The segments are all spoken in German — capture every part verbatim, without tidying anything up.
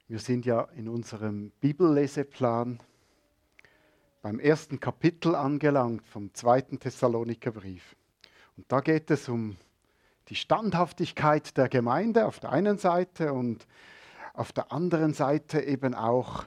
Wir sind ja in unserem Bibelleseplan beim ersten Kapitel angelangt vom zweiten Thessalonikerbrief. Und da geht es um die Standhaftigkeit der Gemeinde auf der einen Seite und auf der anderen Seite eben auch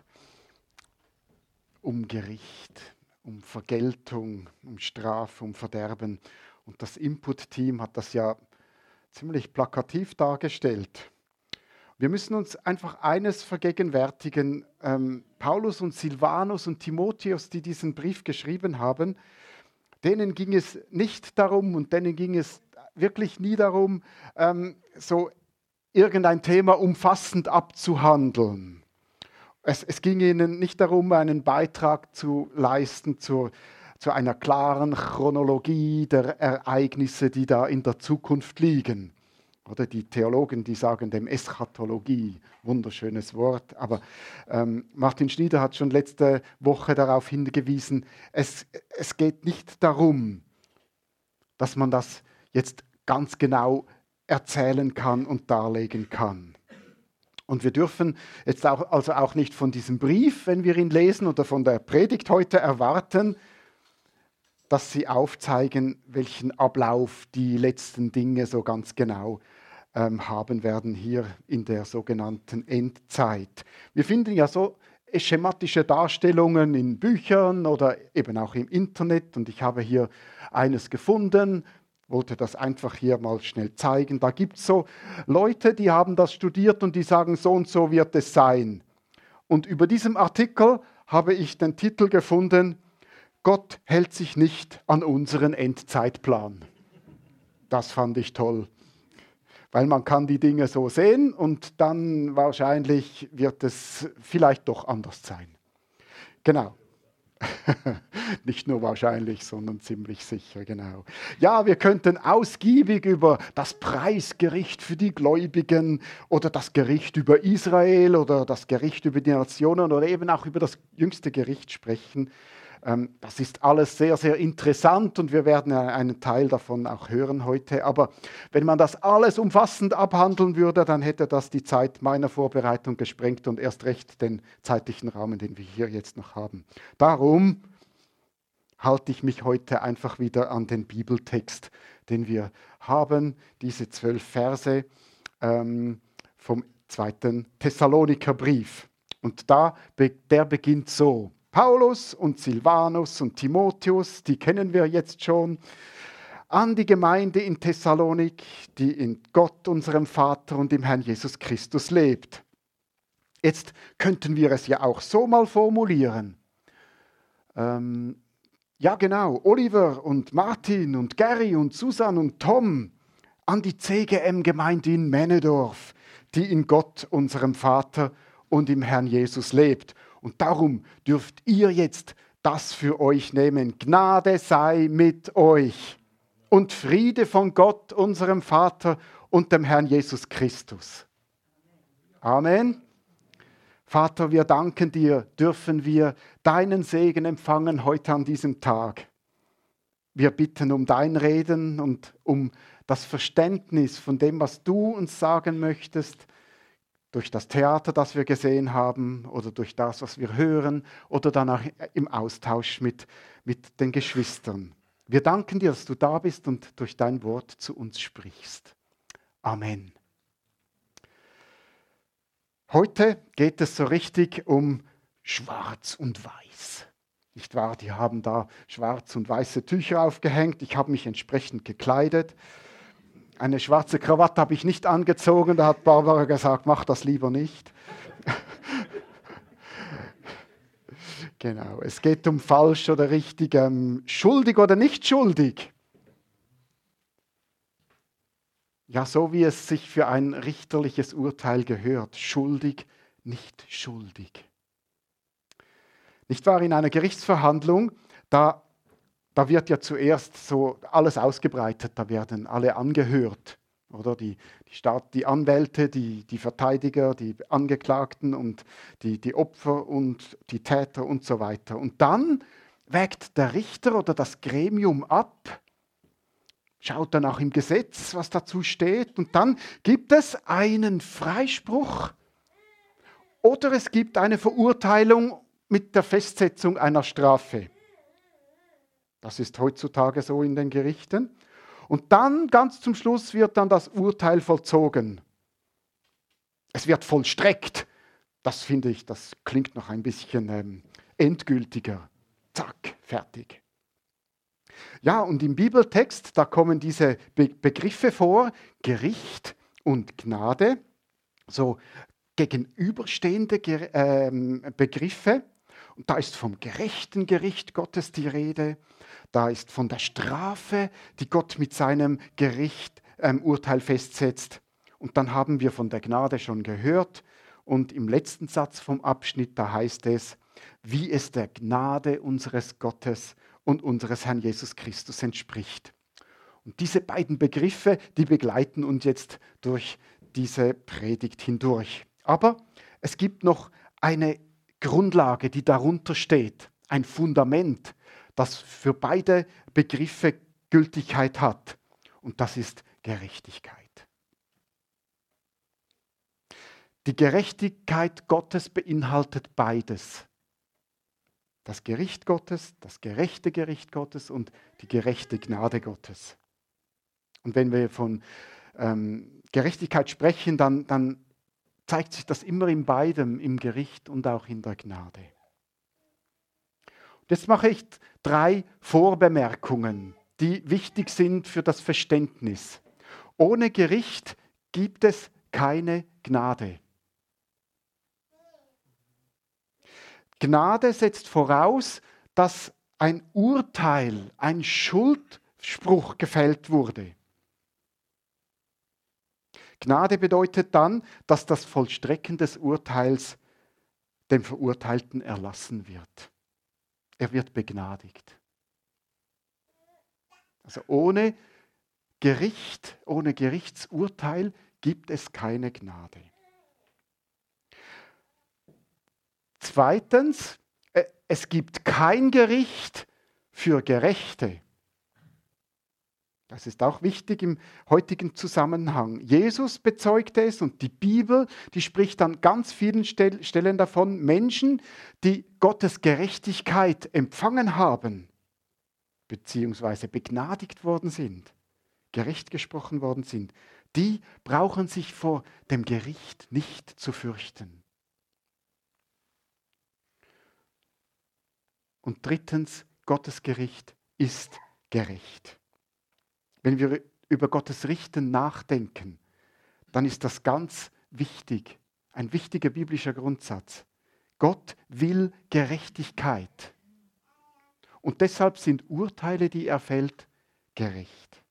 um Gericht, um Vergeltung, um Strafe, um Verderben. Und das Input-Team hat das ja ziemlich plakativ dargestellt. Wir müssen uns einfach eines vergegenwärtigen. Ähm, Paulus und Silvanus und Timotheus, die diesen Brief geschrieben haben, denen ging es nicht darum und denen ging es wirklich nie darum, ähm, so irgendein Thema umfassend abzuhandeln. Es, es ging ihnen nicht darum, einen Beitrag zu leisten zur, zu einer klaren Chronologie der Ereignisse, die da in der Zukunft liegen. Oder die Theologen, die sagen dem Eschatologie, wunderschönes Wort. Aber ähm, Martin Schnieder hat schon letzte Woche darauf hingewiesen, es, es geht nicht darum, dass man das jetzt ganz genau erzählen kann und darlegen kann. Und wir dürfen jetzt auch, also auch nicht von diesem Brief, wenn wir ihn lesen, oder von der Predigt heute erwarten, dass sie aufzeigen, welchen Ablauf die letzten Dinge so ganz genau ähm, haben werden hier in der sogenannten Endzeit. Wir finden ja so schematische Darstellungen in Büchern oder eben auch im Internet und ich habe hier eines gefunden, wollte das einfach hier mal schnell zeigen. Da gibt es so Leute, die haben das studiert und die sagen, so und so wird es sein. Und über diesem Artikel habe ich den Titel gefunden, Gott hält sich nicht an unseren Endzeitplan. Das fand ich toll, weil man kann die Dinge so sehen und dann wahrscheinlich wird es vielleicht doch anders sein. Genau. Nicht nur wahrscheinlich, sondern ziemlich sicher, genau. Ja, wir könnten ausgiebig über das Preisgericht für die Gläubigen oder das Gericht über Israel oder das Gericht über die Nationen oder eben auch über das jüngste Gericht sprechen. Das ist alles sehr, sehr interessant und wir werden einen Teil davon auch hören heute. Aber wenn man das alles umfassend abhandeln würde, dann hätte das die Zeit meiner Vorbereitung gesprengt und erst recht den zeitlichen Rahmen, den wir hier jetzt noch haben. Darum halte ich mich heute einfach wieder an den Bibeltext, den wir haben, diese zwölf Verse ähm, vom zweiten Thessalonikerbrief. Und da, der beginnt so. Paulus und Silvanus und Timotheus, die kennen wir jetzt schon, an die Gemeinde in Thessalonik, die in Gott, unserem Vater und im Herrn Jesus Christus lebt. Jetzt könnten wir es ja auch so mal formulieren. Ähm, ja genau, Oliver und Martin und Gary und Susan und Tom an die C G M-Gemeinde in Männedorf, die in Gott, unserem Vater und im Herrn Jesus lebt. Und darum dürft ihr jetzt das für euch nehmen. Gnade sei mit euch und Friede von Gott, unserem Vater und dem Herrn Jesus Christus. Amen. Vater, wir danken dir, dürfen wir deinen Segen empfangen heute an diesem Tag. Wir bitten um dein Reden und um das Verständnis von dem, was du uns sagen möchtest, durch das Theater, das wir gesehen haben oder durch das, was wir hören oder dann auch im Austausch mit, mit den Geschwistern. Wir danken dir, dass du da bist und durch dein Wort zu uns sprichst. Amen. Heute geht es so richtig um Schwarz und Weiß. Nicht wahr? Die haben da schwarz und weiße Tücher aufgehängt. Ich habe mich entsprechend gekleidet. Eine schwarze Krawatte habe ich nicht angezogen, da hat Barbara gesagt, mach das lieber nicht. Genau, es geht um falsch oder richtig, ähm, schuldig oder nicht schuldig. Ja, so wie es sich für ein richterliches Urteil gehört, schuldig, nicht schuldig. Nicht wahr, in einer Gerichtsverhandlung, da Da wird ja zuerst so alles ausgebreitet, da werden alle angehört, oder? Die, die, Staat, die Anwälte, die, die Verteidiger, die Angeklagten und die, die Opfer und die Täter und so weiter. Und dann wägt der Richter oder das Gremium ab, schaut dann auch im Gesetz, was dazu steht, und dann gibt es einen Freispruch Oder es gibt eine Verurteilung mit der Festsetzung einer Strafe. Das ist heutzutage so in den Gerichten. Und dann, ganz zum Schluss, wird dann das Urteil vollzogen. Es wird vollstreckt. Das finde ich, das klingt noch ein bisschen ähm, endgültiger. Zack, fertig. Ja, und im Bibeltext, da kommen diese Be- Begriffe vor, Gericht und Gnade, so gegenüberstehende Ger- ähm, Begriffe. Und da ist vom gerechten Gericht Gottes die Rede, da ist von der Strafe, die Gott mit seinem Gericht ähm, Urteil festsetzt. Und dann haben wir von der Gnade schon gehört. Und im letzten Satz vom Abschnitt, da heißt es, wie es der Gnade unseres Gottes und unseres Herrn Jesus Christus entspricht. Und diese beiden Begriffe, die begleiten uns jetzt durch diese Predigt hindurch. Aber es gibt noch eine Grundlage, die darunter steht, ein Fundament, das für beide Begriffe Gültigkeit hat. Und das ist Gerechtigkeit. Die Gerechtigkeit Gottes beinhaltet beides. Das Gericht Gottes, das gerechte Gericht Gottes und die gerechte Gnade Gottes. Und wenn wir von ähm, Gerechtigkeit sprechen, dann, dann zeigt sich das immer in beidem, im Gericht und auch in der Gnade. Und jetzt mache ich drei Vorbemerkungen, die wichtig sind für das Verständnis. Ohne Gericht gibt es keine Gnade. Gnade setzt voraus, dass ein Urteil, ein Schuldspruch gefällt wurde. Gnade bedeutet dann, dass das Vollstrecken des Urteils dem Verurteilten erlassen wird. Er wird begnadigt. Also ohne Gericht, ohne Gerichtsurteil gibt es keine Gnade. Zweitens, es gibt kein Gericht für Gerechte. Das ist auch wichtig im heutigen Zusammenhang. Jesus bezeugte es und die Bibel, die spricht an ganz vielen Stellen davon, Menschen, die Gottes Gerechtigkeit empfangen haben, beziehungsweise begnadigt worden sind, gerecht gesprochen worden sind, die brauchen sich vor dem Gericht nicht zu fürchten. Und drittens, Gottes Gericht ist gerecht. Wenn wir über Gottes Richten nachdenken, dann ist das ganz wichtig, ein wichtiger biblischer Grundsatz. Gott will Gerechtigkeit. Und deshalb sind Urteile, die er fällt, gerecht.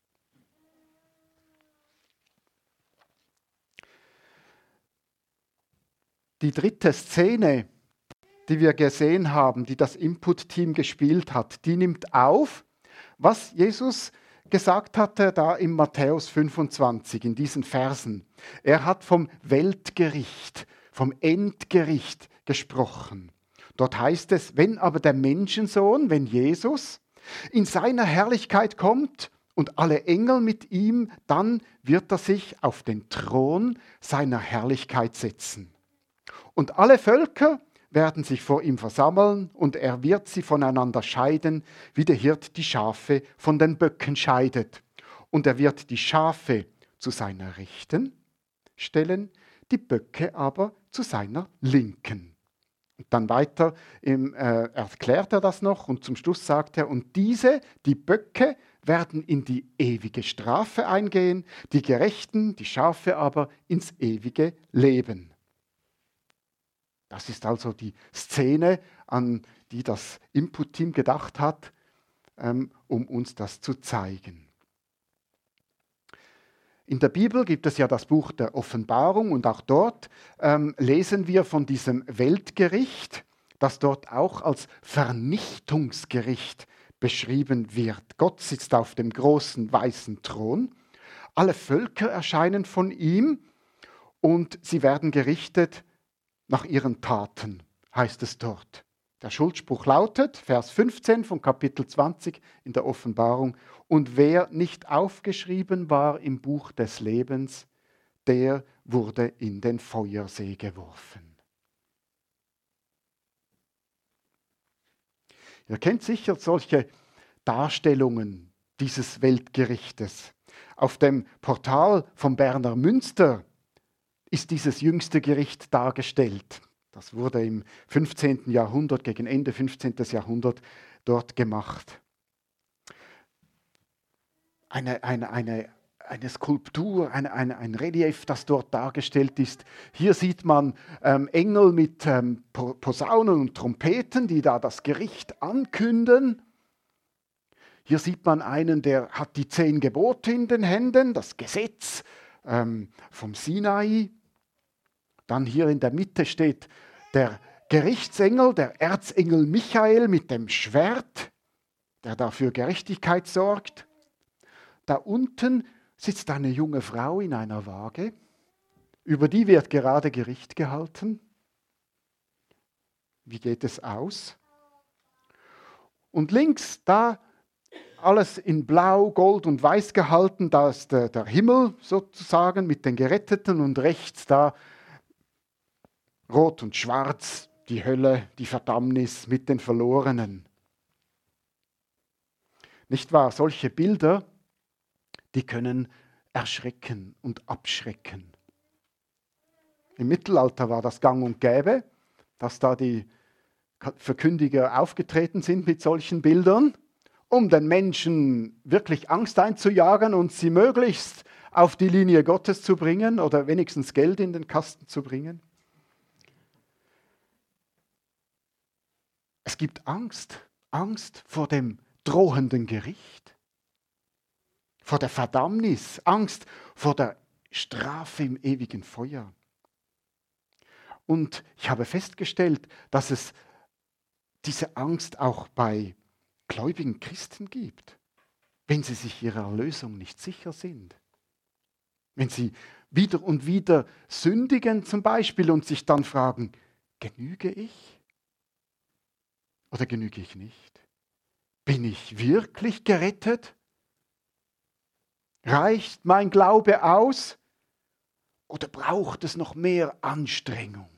Die dritte Szene, die wir gesehen haben, die das Input-Team gespielt hat, die nimmt auf, was Jesus gesagt hatte da in Matthäus fünfundzwanzig, in diesen Versen. Er hat vom Weltgericht, vom Endgericht gesprochen. Dort heißt es, wenn aber der Menschensohn, wenn Jesus in seiner Herrlichkeit kommt und alle Engel mit ihm, dann wird er sich auf den Thron seiner Herrlichkeit setzen. Und alle Völker werden sich vor ihm versammeln und er wird sie voneinander scheiden, wie der Hirt die Schafe von den Böcken scheidet. Und er wird die Schafe zu seiner Rechten stellen, die Böcke aber zu seiner Linken. Und dann weiter im, äh, erklärt er das noch und zum Schluss sagt er, und diese, die Böcke, werden in die ewige Strafe eingehen, die Gerechten, die Schafe aber ins ewige Leben. Das ist also die Szene, an die das Input-Team gedacht hat, ähm, um uns das zu zeigen. In der Bibel gibt es ja das Buch der Offenbarung und auch dort ähm, lesen wir von diesem Weltgericht, das dort auch als Vernichtungsgericht beschrieben wird. Gott sitzt auf dem großen weißen Thron, alle Völker erscheinen von ihm und sie werden gerichtet nach ihren Taten, heißt es dort. Der Schuldspruch lautet, Vers fünfzehn von Kapitel zwanzig in der Offenbarung, und wer nicht aufgeschrieben war im Buch des Lebens, der wurde in den Feuersee geworfen. Ihr kennt sicher solche Darstellungen dieses Weltgerichtes. Auf dem Portal vom Berner Münster ist dieses jüngste Gericht dargestellt. Das wurde im fünfzehnten Jahrhundert, gegen Ende fünfzehnten Jahrhundert dort gemacht. Eine, eine, eine, eine Skulptur, eine, eine, ein Relief, das dort dargestellt ist. Hier sieht man ähm, Engel mit ähm, Posaunen und Trompeten, die da das Gericht ankünden. Hier sieht man einen, der hat die zehn Gebote in den Händen, das Gesetz ähm, vom Sinai. Dann hier in der Mitte steht der Gerichtsengel, der Erzengel Michael mit dem Schwert, der dafür Gerechtigkeit sorgt. Da unten sitzt eine junge Frau in einer Waage, über die wird gerade Gericht gehalten. Wie geht es aus? Und links, da alles in Blau, Gold und Weiß gehalten, da ist der, der Himmel sozusagen mit den Geretteten und rechts da Rot und Schwarz, die Hölle, die Verdammnis mit den Verlorenen. Nicht wahr? Solche Bilder, die können erschrecken und abschrecken. Im Mittelalter war das gang und gäbe, dass da die Verkündiger aufgetreten sind mit solchen Bildern, um den Menschen wirklich Angst einzujagen und sie möglichst auf die Linie Gottes zu bringen oder wenigstens Geld in den Kasten zu bringen. Es gibt Angst, Angst vor dem drohenden Gericht, vor der Verdammnis, Angst vor der Strafe im ewigen Feuer. Und ich habe festgestellt, dass es diese Angst auch bei gläubigen Christen gibt, wenn sie sich ihrer Erlösung nicht sicher sind. Wenn sie wieder und wieder sündigen zum Beispiel und sich dann fragen, genüge ich oder genüge ich nicht? Bin ich wirklich gerettet? Reicht mein Glaube aus oder braucht es noch mehr Anstrengung?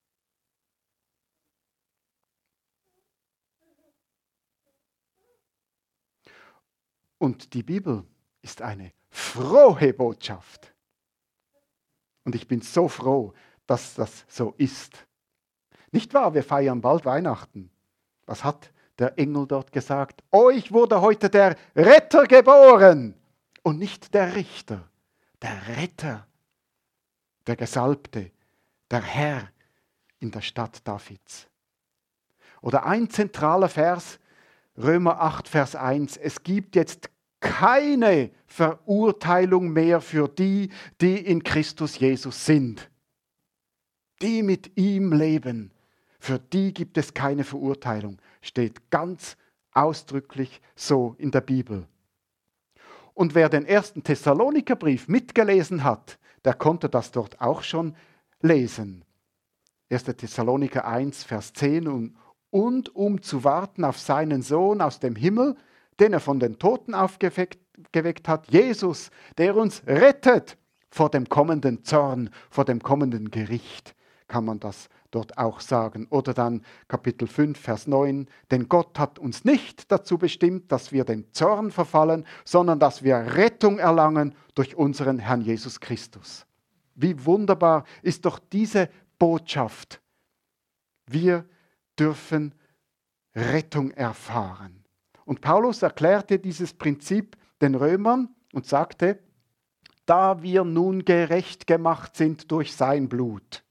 Und die Bibel ist eine frohe Botschaft. Und ich bin so froh, dass das so ist. Nicht wahr? Wir feiern bald Weihnachten. Was hat der Engel dort gesagt? Euch wurde heute der Retter geboren und nicht der Richter. Der Retter, der Gesalbte, der Herr in der Stadt Davids. Oder ein zentraler Vers, Römer acht, Vers eins. Es gibt jetzt keine Verurteilung mehr für die, die in Christus Jesus sind. Die mit ihm leben. Für die gibt es keine Verurteilung. Steht ganz ausdrücklich so in der Bibel. Und wer den ersten Thessalonikerbrief mitgelesen hat, der konnte das dort auch schon lesen. erster Thessaloniker eins, Vers zehn. Und, und um zu warten auf seinen Sohn aus dem Himmel, den er von den Toten aufgeweckt hat, Jesus, der uns rettet vor dem kommenden Zorn, vor dem kommenden Gericht, kann man das dort auch sagen. Oder dann Kapitel fünf, Vers neun, denn Gott hat uns nicht dazu bestimmt, dass wir dem Zorn verfallen, sondern dass wir Rettung erlangen durch unseren Herrn Jesus Christus. Wie wunderbar ist doch diese Botschaft. Wir dürfen Rettung erfahren. Und Paulus erklärte dieses Prinzip den Römern und sagte, da wir nun gerecht gemacht sind durch sein Blut.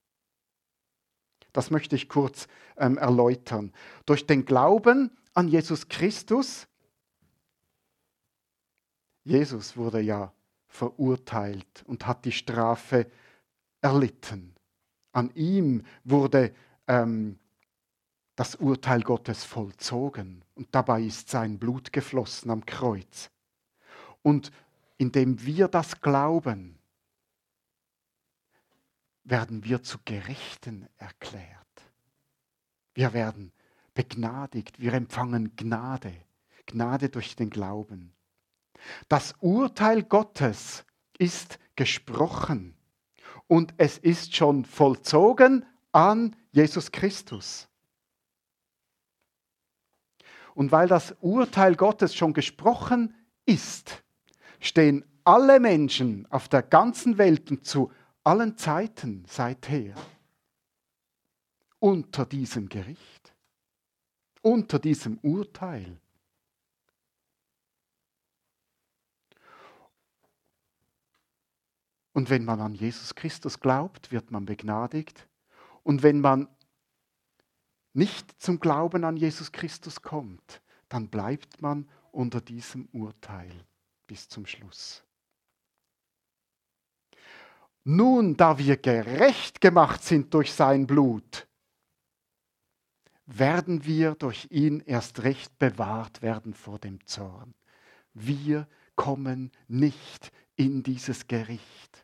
Das möchte ich kurz ähm, erläutern. Durch den Glauben an Jesus Christus, Jesus wurde ja verurteilt und hat die Strafe erlitten. An ihm wurde ähm, das Urteil Gottes vollzogen und dabei ist sein Blut geflossen am Kreuz. Und indem wir das glauben, werden wir zu Gerechten erklärt. Wir werden begnadigt, wir empfangen Gnade, Gnade durch den Glauben. Das Urteil Gottes ist gesprochen und es ist schon vollzogen an Jesus Christus. Und weil das Urteil Gottes schon gesprochen ist, stehen alle Menschen auf der ganzen Welt und zu allen Zeiten seither unter diesem Gericht, unter diesem Urteil. Und wenn man an Jesus Christus glaubt, wird man begnadigt. Und wenn man nicht zum Glauben an Jesus Christus kommt, dann bleibt man unter diesem Urteil bis zum Schluss. Nun, da wir gerecht gemacht sind durch sein Blut, werden wir durch ihn erst recht bewahrt werden vor dem Zorn. Wir kommen nicht in dieses Gericht.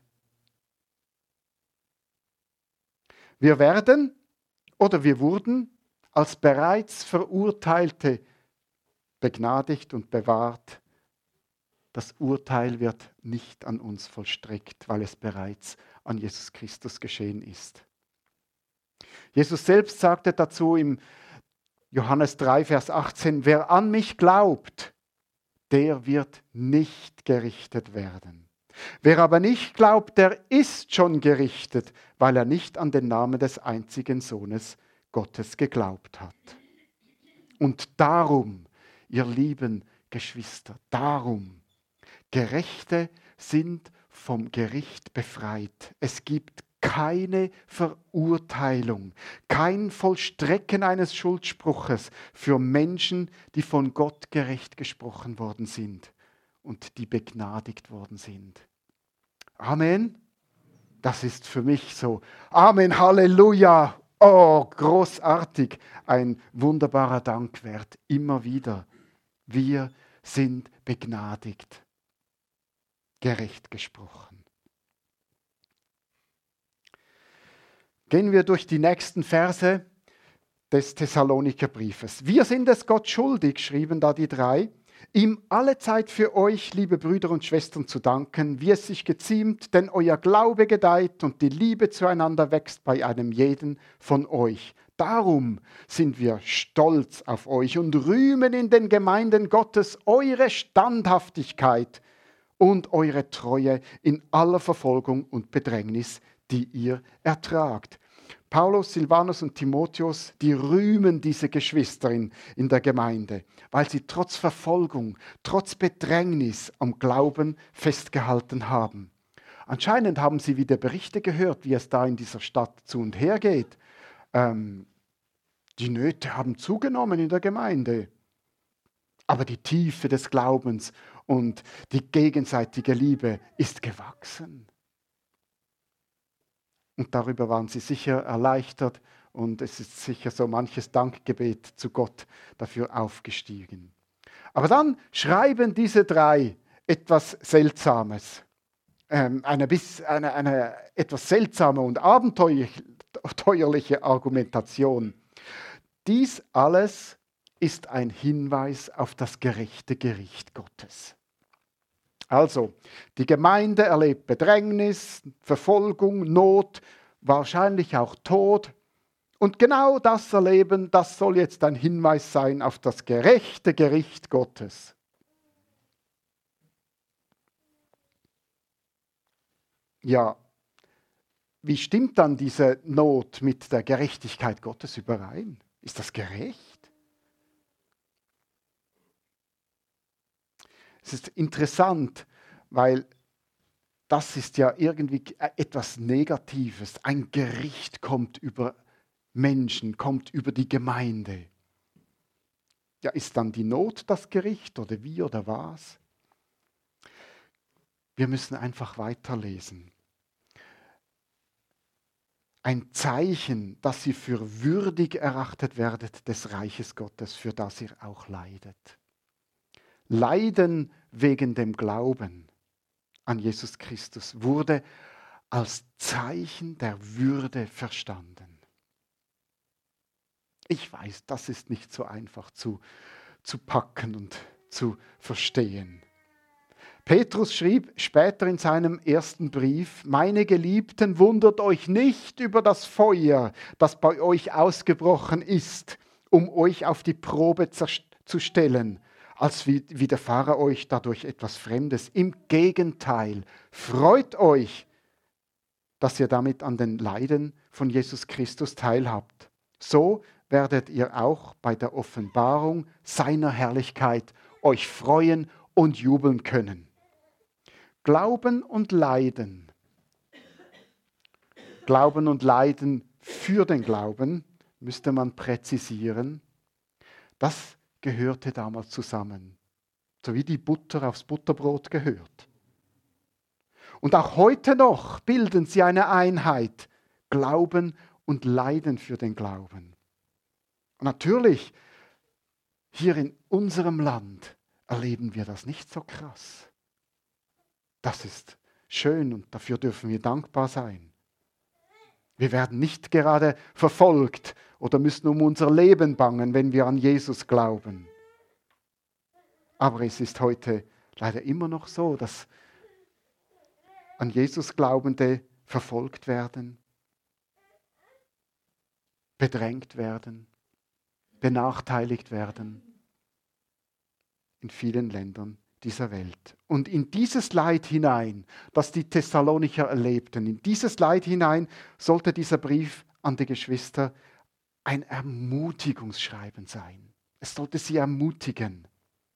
Wir werden oder wir wurden als bereits Verurteilte begnadigt und bewahrt. Das Urteil wird nicht an uns vollstreckt, weil es bereits an Jesus Christus geschehen ist. Jesus selbst sagte dazu im Johannes drei, Vers achtzehn, wer an mich glaubt, der wird nicht gerichtet werden. Wer aber nicht glaubt, der ist schon gerichtet, weil er nicht an den Namen des einzigen Sohnes Gottes geglaubt hat. Und darum, ihr lieben Geschwister, darum, Gerechte sind vom Gericht befreit. Es gibt keine Verurteilung, kein Vollstrecken eines Schuldspruches für Menschen, die von Gott gerecht gesprochen worden sind und die begnadigt worden sind. Amen. Das ist für mich so. Amen, Halleluja. Oh, großartig. Ein wunderbarer Dank wert. Immer wieder. Wir sind begnadigt. Gerecht gesprochen. Gehen wir durch die nächsten Verse des Thessalonikerbriefes. Wir sind es Gott schuldig, schrieben da die drei, ihm allezeit für euch, liebe Brüder und Schwestern, zu danken, wie es sich geziemt, denn euer Glaube gedeiht und die Liebe zueinander wächst bei einem jeden von euch. Darum sind wir stolz auf euch und rühmen in den Gemeinden Gottes eure Standhaftigkeit und eure Treue in aller Verfolgung und Bedrängnis, die ihr ertragt. Paulus, Silvanus und Timotheus, die rühmen diese Geschwister in, in der Gemeinde, weil sie trotz Verfolgung, trotz Bedrängnis am Glauben festgehalten haben. Anscheinend haben sie wieder Berichte gehört, wie es da in dieser Stadt zu und her geht. Ähm, die Nöte haben zugenommen in der Gemeinde. Aber die Tiefe des Glaubens und die gegenseitige Liebe ist gewachsen. Und darüber waren sie sicher erleichtert und es ist sicher so manches Dankgebet zu Gott dafür aufgestiegen. Aber dann schreiben diese drei etwas Seltsames, ähm, eine, eine, eine etwas seltsame und abenteuerliche Argumentation. Dies alles ist ein Hinweis auf das gerechte Gericht Gottes. Also, die Gemeinde erlebt Bedrängnis, Verfolgung, Not, wahrscheinlich auch Tod. Und genau das Erleben, das soll jetzt ein Hinweis sein auf das gerechte Gericht Gottes. Ja, wie stimmt dann diese Not mit der Gerechtigkeit Gottes überein? Ist das gerecht? Es ist interessant, weil das ist ja irgendwie etwas Negatives. Ein Gericht kommt über Menschen, kommt über die Gemeinde. Ja, ist dann die Not das Gericht oder wie oder was? Wir müssen einfach weiterlesen. Ein Zeichen, dass ihr für würdig erachtet werdet des Reiches Gottes, für das ihr auch leidet. Leiden wegen dem Glauben an Jesus Christus wurde als Zeichen der Würde verstanden. Ich weiß, das ist nicht so einfach zu, zu packen und zu verstehen. Petrus schrieb später in seinem ersten Brief, meine Geliebten, wundert euch nicht über das Feuer, das bei euch ausgebrochen ist, um euch auf die Probe zu stellen, als wie, widerfahre euch dadurch etwas Fremdes. Im Gegenteil, freut euch, dass ihr damit an den Leiden von Jesus Christus teilhabt. So werdet ihr auch bei der Offenbarung seiner Herrlichkeit euch freuen und jubeln können. Glauben und Leiden. Glauben und Leiden für den Glauben müsste man präzisieren. Das gehörte damals zusammen, so wie die Butter aufs Butterbrot gehört. Und auch heute noch bilden sie eine Einheit, Glauben und Leiden für den Glauben. Und natürlich, hier in unserem Land erleben wir das nicht so krass. Das ist schön und dafür dürfen wir dankbar sein. Wir werden nicht gerade verfolgt oder müssen um unser Leben bangen, wenn wir an Jesus glauben. Aber es ist heute leider immer noch so, dass an Jesus Glaubende verfolgt werden, bedrängt werden, benachteiligt werden in vielen Ländern dieser Welt. Und in dieses Leid hinein, das die Thessalonicher erlebten, in dieses Leid hinein sollte dieser Brief an die Geschwister ein Ermutigungsschreiben sein. Es sollte sie ermutigen.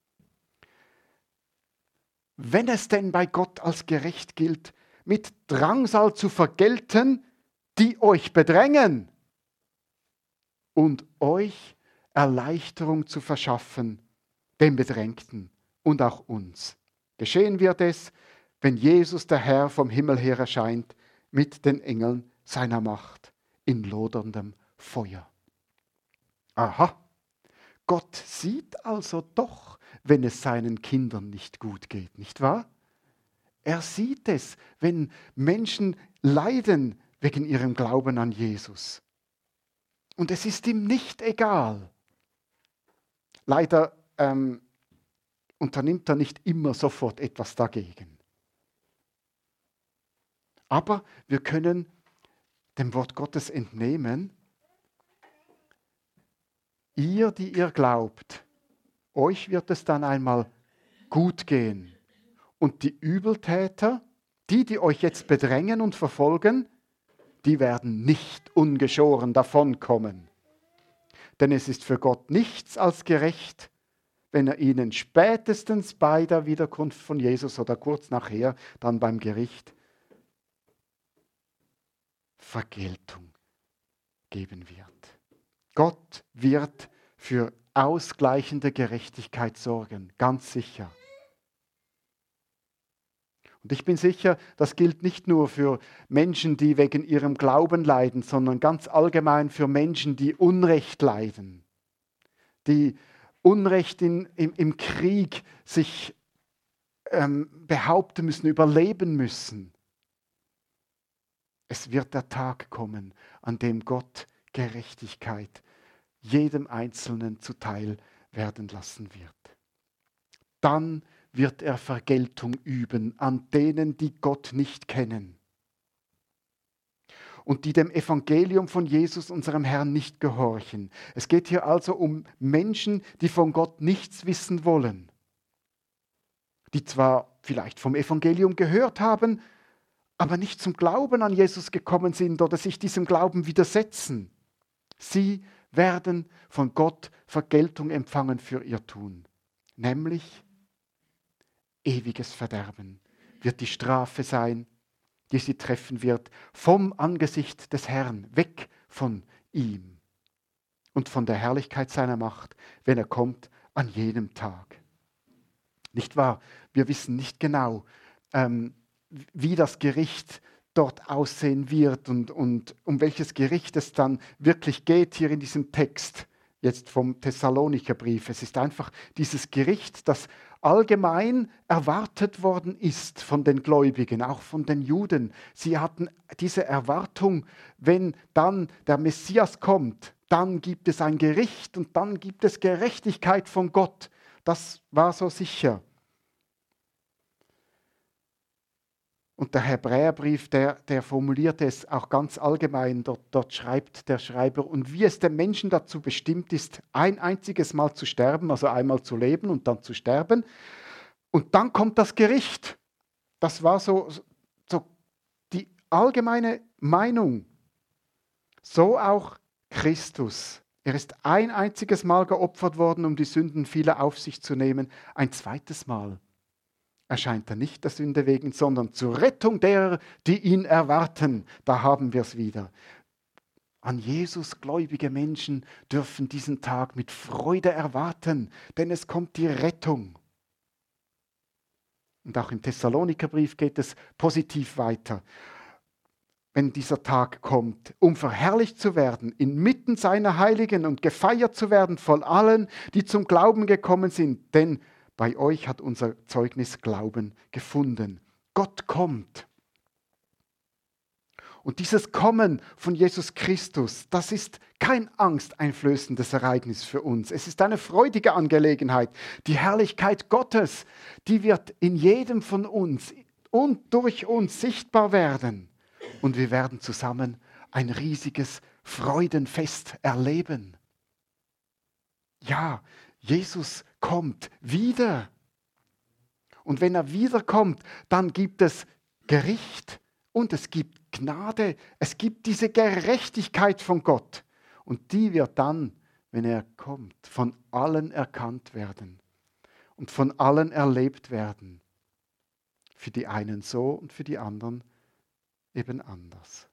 Wenn es denn bei Gott als gerecht gilt, mit Drangsal zu vergelten, die euch bedrängen, und euch Erleichterung zu verschaffen, den Bedrängten und auch uns. Geschehen wird es, wenn Jesus der Herr vom Himmel her erscheint, mit den Engeln seiner Macht in loderndem Feuer. Aha, Gott sieht also doch, wenn es seinen Kindern nicht gut geht, nicht wahr? Er sieht es, wenn Menschen leiden wegen ihrem Glauben an Jesus. Und es ist ihm nicht egal. Leider ähm, unternimmt er nicht immer sofort etwas dagegen. Aber wir können dem Wort Gottes entnehmen, ihr, die ihr glaubt, euch wird es dann einmal gut gehen. Und die Übeltäter, die, die euch jetzt bedrängen und verfolgen, die werden nicht ungeschoren davonkommen. Denn es ist für Gott nichts als gerecht, wenn er ihnen spätestens bei der Wiederkunft von Jesus oder kurz nachher, dann beim Gericht, Vergeltung geben wird. Gott wird für ausgleichende Gerechtigkeit sorgen, ganz sicher. Und ich bin sicher, das gilt nicht nur für Menschen, die wegen ihrem Glauben leiden, sondern ganz allgemein für Menschen, die Unrecht leiden, die Unrecht in, im, im Krieg sich ähm, behaupten müssen, überleben müssen. Es wird der Tag kommen, an dem Gott Gerechtigkeit jedem Einzelnen zuteil werden lassen wird. Dann wird er Vergeltung üben an denen, die Gott nicht kennen und die dem Evangelium von Jesus, unserem Herrn, nicht gehorchen. Es geht hier also um Menschen, die von Gott nichts wissen wollen, die zwar vielleicht vom Evangelium gehört haben, aber nicht zum Glauben an Jesus gekommen sind oder sich diesem Glauben widersetzen. Sie werden von Gott Vergeltung empfangen für ihr Tun, nämlich ewiges Verderben wird die Strafe sein, die sie treffen wird, vom Angesicht des Herrn, weg von ihm und von der Herrlichkeit seiner Macht, wenn er kommt an jenem Tag. Nicht wahr? Wir wissen nicht genau, ähm, wie das Gericht dort aussehen wird und, und um welches Gericht es dann wirklich geht hier in diesem Text, jetzt vom Thessalonicher Brief. Es ist einfach dieses Gericht, das allgemein erwartet worden ist von den Gläubigen, auch von den Juden. Sie hatten diese Erwartung, wenn dann der Messias kommt, dann gibt es ein Gericht und dann gibt es Gerechtigkeit von Gott. Das war so sicher. Und der Hebräerbrief, der, der formuliert es auch ganz allgemein. Dort, dort schreibt der Schreiber, und wie es dem Menschen dazu bestimmt ist, ein einziges Mal zu sterben, also einmal zu leben und dann zu sterben. Und dann kommt das Gericht. Das war so, so die allgemeine Meinung. So auch Christus. Er ist ein einziges Mal geopfert worden, um die Sünden vieler auf sich zu nehmen. Ein zweites Mal erscheint er nicht der Sünde wegen, sondern zur Rettung derer, die ihn erwarten. Da haben wir es wieder. An Jesus gläubige Menschen dürfen diesen Tag mit Freude erwarten, denn es kommt die Rettung. Und auch im Thessalonikerbrief geht es positiv weiter. Wenn dieser Tag kommt, um verherrlicht zu werden, inmitten seiner Heiligen und gefeiert zu werden von allen, die zum Glauben gekommen sind, denn bei euch hat unser Zeugnis Glauben gefunden. Gott kommt. Und dieses Kommen von Jesus Christus, das ist kein angsteinflößendes Ereignis für uns. Es ist eine freudige Angelegenheit. Die Herrlichkeit Gottes, die wird in jedem von uns und durch uns sichtbar werden. Und wir werden zusammen ein riesiges Freudenfest erleben. Ja, Jesus kommt wieder. Und wenn er wiederkommt, dann gibt es Gericht und es gibt Gnade. Es gibt diese Gerechtigkeit von Gott. Und die wird dann, wenn er kommt, von allen erkannt werden und von allen erlebt werden. Für die einen so und für die anderen eben anders.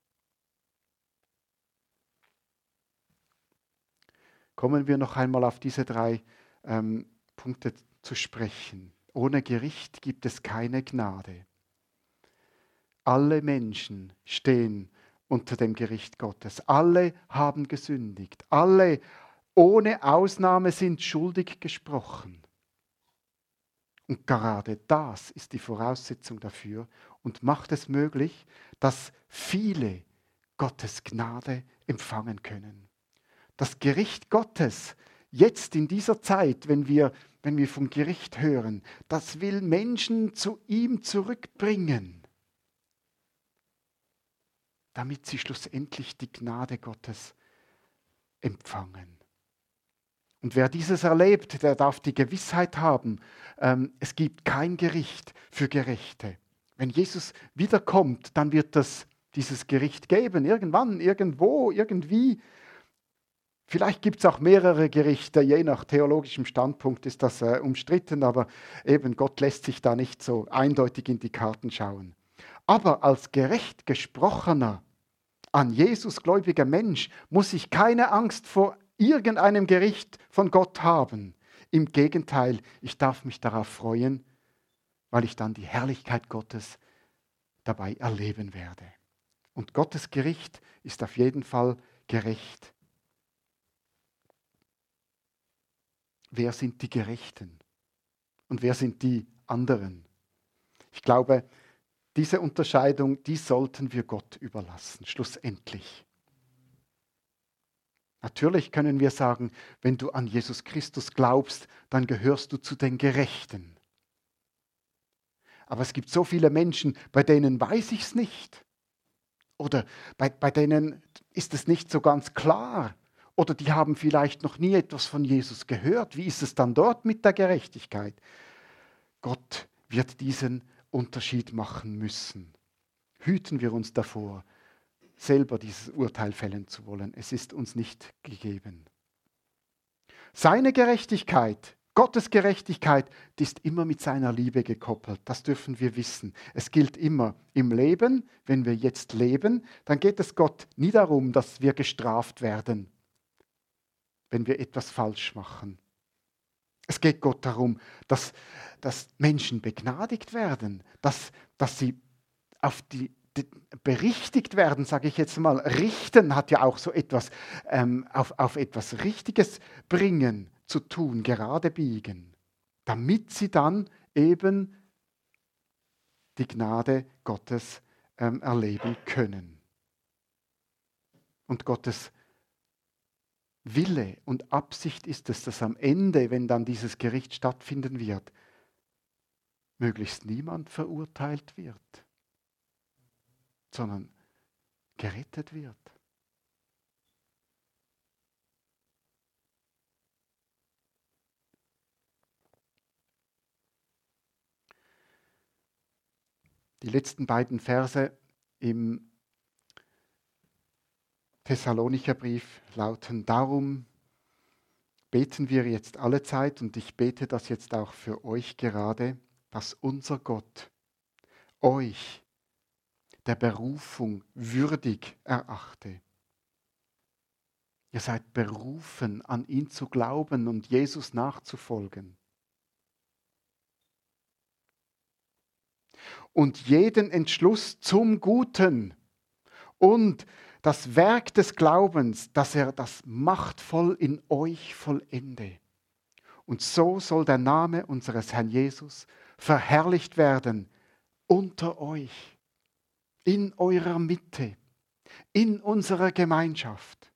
Kommen wir noch einmal auf diese drei ähm, Punkte zu sprechen. Ohne Gericht gibt es keine Gnade. Alle Menschen stehen unter dem Gericht Gottes. Alle haben gesündigt. Alle ohne Ausnahme sind schuldig gesprochen. Und gerade das ist die Voraussetzung dafür und macht es möglich, dass viele Gottes Gnade empfangen können. Das Gericht Gottes, jetzt in dieser Zeit, wenn wir, wenn wir vom Gericht hören, das will Menschen zu ihm zurückbringen, damit sie schlussendlich die Gnade Gottes empfangen. Und wer dieses erlebt, der darf die Gewissheit haben, ähm, es gibt kein Gericht für Gerechte. Wenn Jesus wiederkommt, dann wird es dieses Gericht geben, irgendwann, irgendwo, irgendwie. Vielleicht gibt es auch mehrere Gerichte, je nach theologischem Standpunkt ist das äh, umstritten, aber eben Gott lässt sich da nicht so eindeutig in die Karten schauen. Aber als gerecht gesprochener, an Jesus gläubiger Mensch muss ich keine Angst vor irgendeinem Gericht von Gott haben. Im Gegenteil, ich darf mich darauf freuen, weil ich dann die Herrlichkeit Gottes dabei erleben werde. Und Gottes Gericht ist auf jeden Fall gerecht. Wer sind die Gerechten und wer sind die anderen? Ich glaube, diese Unterscheidung, die sollten wir Gott überlassen, schlussendlich. Natürlich können wir sagen, wenn du an Jesus Christus glaubst, dann gehörst du zu den Gerechten. Aber es gibt so viele Menschen, bei denen weiß ich es nicht. Oder bei, bei denen ist es nicht so ganz klar. Oder die haben vielleicht noch nie etwas von Jesus gehört. Wie ist es dann dort mit der Gerechtigkeit? Gott wird diesen Unterschied machen müssen. Hüten wir uns davor, selber dieses Urteil fällen zu wollen. Es ist uns nicht gegeben. Seine Gerechtigkeit, Gottes Gerechtigkeit, die ist immer mit seiner Liebe gekoppelt. Das dürfen wir wissen. Es gilt immer im Leben, wenn wir jetzt leben, dann geht es Gott nie darum, dass wir gestraft werden, wenn wir etwas falsch machen. Es geht Gott darum, dass, dass Menschen begnadigt werden, dass, dass sie auf die, die berichtigt werden, sage ich jetzt mal. Richten hat ja auch so etwas, ähm, auf, auf etwas Richtiges bringen zu tun, gerade biegen, damit sie dann eben die Gnade Gottes ähm, erleben können. Und Gottes Wille und Absicht ist es, dass am Ende, wenn dann dieses Gericht stattfinden wird, möglichst niemand verurteilt wird. sondern gerettet wird. Die letzten beiden Verse im Thessalonicher Brief lauten: Darum beten wir jetzt alle Zeit, und ich bete das jetzt auch für euch gerade, dass unser Gott euch der Berufung würdig erachte. Ihr seid berufen, an ihn zu glauben und Jesus nachzufolgen. Und jeden Entschluss zum Guten und das Werk des Glaubens, dass er das machtvoll in euch vollende. Und so soll der Name unseres Herrn Jesus verherrlicht werden unter euch, in eurer Mitte, in unserer Gemeinschaft.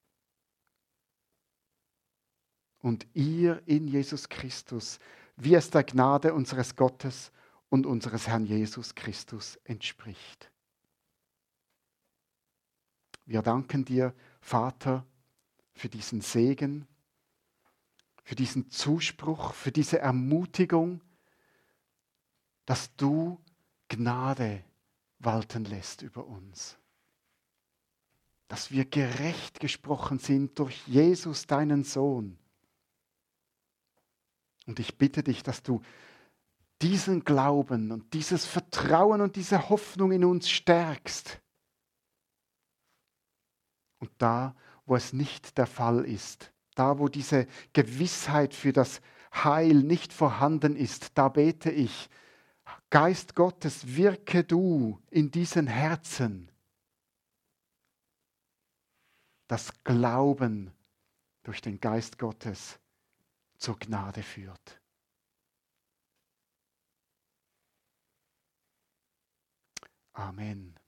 Und ihr in Jesus Christus, wie es der Gnade unseres Gottes und unseres Herrn Jesus Christus entspricht. Wir danken dir, Vater, für diesen Segen, für diesen Zuspruch, für diese Ermutigung, dass du Gnade walten lässt über uns. Dass wir gerecht gesprochen sind durch Jesus, deinen Sohn. Und ich bitte dich, dass du diesen Glauben und dieses Vertrauen und diese Hoffnung in uns stärkst. Und da, wo es nicht der Fall ist, da, wo diese Gewissheit für das Heil nicht vorhanden ist, da bete ich, Geist Gottes, wirke du in diesen Herzen, dass Glauben durch den Geist Gottes zur Gnade führt. Amen.